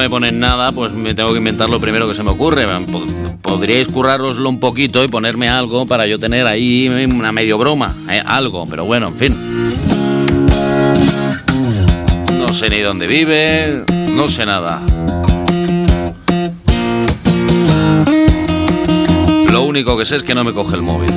me ponen nada, pues me tengo que inventar lo primero que se me ocurre. Podríais currároslo un poquito y ponerme algo para yo tener ahí una medio broma, algo, pero bueno, en fin. No sé ni dónde vive, no sé nada. Lo único que sé es que no me coge el móvil.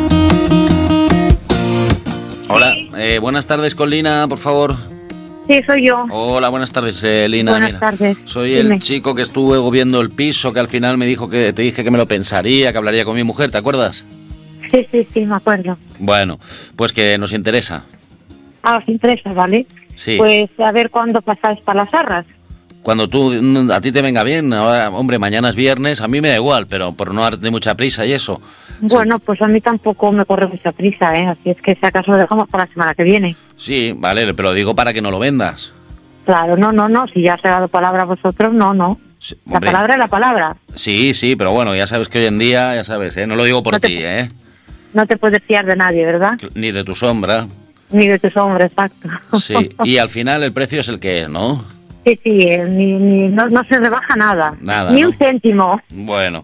Hola, buenas tardes con Lina, por favor. Sí, soy yo. Hola, buenas tardes, Lina. Buenas tardes. Soy Dime. el chico que estuve viendo el piso, que al final me dijo que te dije que me lo pensaría, que hablaría con mi mujer, ¿te acuerdas? Sí, me acuerdo. Bueno, pues que nos interesa. Os interesa, ¿vale? Sí. Pues a ver cuándo pasáis para las Arras. Cuando a ti te venga bien. Ahora, hombre, mañana es viernes, a mí me da igual, pero por no darte mucha prisa y eso. Bueno, Sí. pues a mí tampoco me corre mucha prisa, ¿eh? Así es que si acaso lo dejamos para la semana que viene. Sí, vale, pero digo para que no lo vendas. Claro, no, si ya os he dado palabra a vosotros, no. Sí, La hombre. palabra es la palabra. Sí, pero bueno, ya sabes que hoy en día, ya sabes, no lo digo por No te- ti, No te puedes fiar de nadie, ¿verdad? ni de tu sombra. Ni de tus hombres, exacto. Sí, y al final el precio es el que es, ¿no? Sí, no se rebaja nada. Nada, Ni ¿no? un céntimo. Bueno.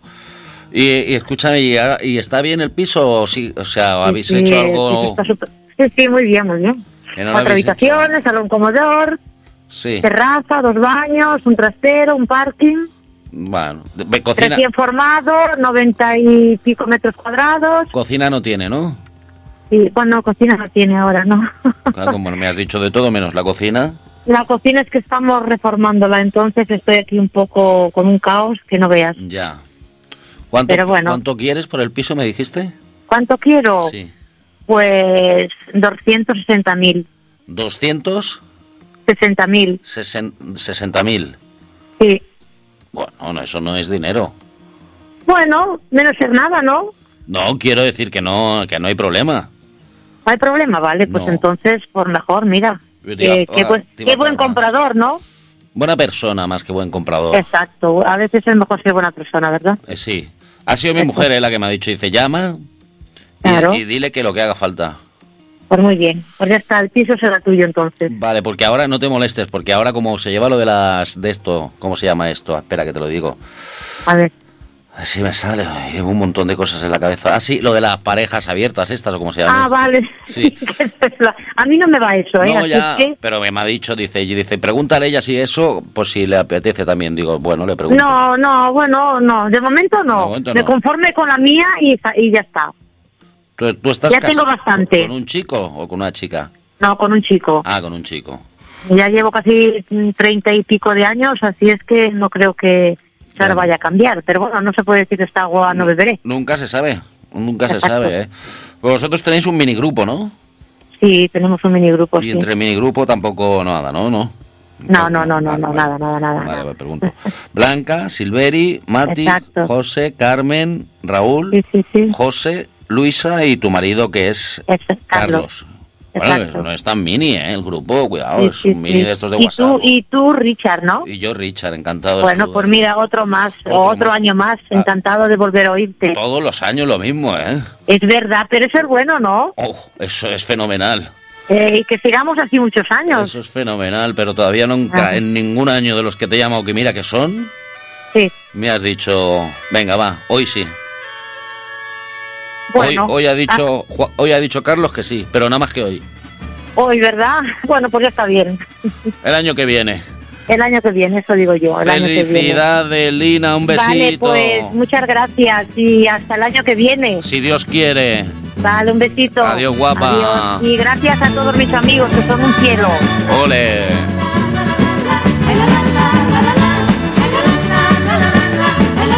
Y escúchame, ¿y está bien el piso? O sí, o sea, ¿habéis Sí, hecho algo? Sí, muy bien, muy bien. que no lo 4 habéis habitaciones, hecho? salón comedor, Sí, terraza, 2 baños, un trastero, un parking, bueno. Cocina, recién formado, 90 y pico metros cuadrados. cocina no tiene, ¿no? Y bueno, cocina no tiene ahora, ¿no? Claro, como me has dicho de todo menos la cocina. La cocina es que estamos reformándola, entonces estoy aquí un poco con un caos que no veas. Ya. ¿Cuánto, Pero bueno. ¿Cuánto quieres por el piso, me dijiste? ¿Cuánto quiero? Sí. Pues 260.000. 200, 60.000, 60.000. sí. Bueno, no, eso no es dinero. Bueno, menos es nada, ¿no? No, quiero decir que no hay problema. No hay problema, vale, pues No. entonces, por mejor, mira. Yo te iba- Qué te iba a buen pagar más. comprador, ¿no? Buena persona más que buen comprador. Exacto, a veces es mejor ser buena persona, ¿verdad? Sí. Ha sido mi mujer la que me ha dicho, dice, llama Claro. y dile que lo que haga falta. Pues muy bien, pues ya está, el piso será tuyo entonces. Vale, porque ahora no te molestes, porque ahora como se lleva lo de esto, ¿cómo se llama esto? Espera que te lo digo. A ver, Así me sale, llevo un montón de cosas en la cabeza. Ah, sí, lo de las parejas abiertas estas o cómo se llama. esto. vale. Sí. A mí no me va eso, ¿eh? No, Así ya, que... pero me ha dicho, dice, pregúntale a ella si eso, pues si le apetece también. Digo, bueno, le pregunto. No, bueno, no, de momento no. De momento Me no. conforme con la mía y ya está. ¿Tú estás Ya tengo bastante. con un chico o con una chica? No, con un chico. Ah, con un chico. Ya llevo casi 30 y pico de años, así es que no creo que se ahora vaya a cambiar. Pero bueno, no se puede decir esta agua no beberé. Nunca se sabe, nunca se Exacto. sabe, ¿eh? Vosotros tenéis un minigrupo, ¿no? Sí, tenemos un minigrupo, Y sí. entre el minigrupo tampoco nada, ¿no? No, Vale. nada. Vale, me pregunto. Blanca, Silveri, Mati, Exacto. José, Carmen, Raúl, Sí. José, Luisa y tu marido que es Carlos. Bueno, Exacto. no es tan mini, ¿eh? El grupo, cuidado, Sí, es sí, un mini sí. de estos de Y WhatsApp. tú, Richard, ¿no? Y yo, Richard, encantado de Bueno, pues saludarte. mira, otro más, otro más. año más, encantado de volver a oírte. Todos los años lo mismo, ¿eh? Es verdad, pero eso es bueno, ¿no? Oh, eso es fenomenal. Y que sigamos así muchos años. Eso es fenomenal, pero todavía nunca, en ningún año de los que te he llamado, que mira que son, Sí. me has dicho, venga, va, hoy sí. Bueno, hoy ha dicho Carlos que sí, pero nada más que hoy. hoy, ¿verdad? Bueno, pues ya está bien. El año que viene. El año que viene, eso digo yo. El año que viene. Felicidades, Lina, un besito. Vale, pues muchas gracias y hasta el año que viene. Si Dios quiere. Vale, un besito. Adiós, guapa. Adiós. Y gracias a todos mis amigos que son un cielo. Ole. En la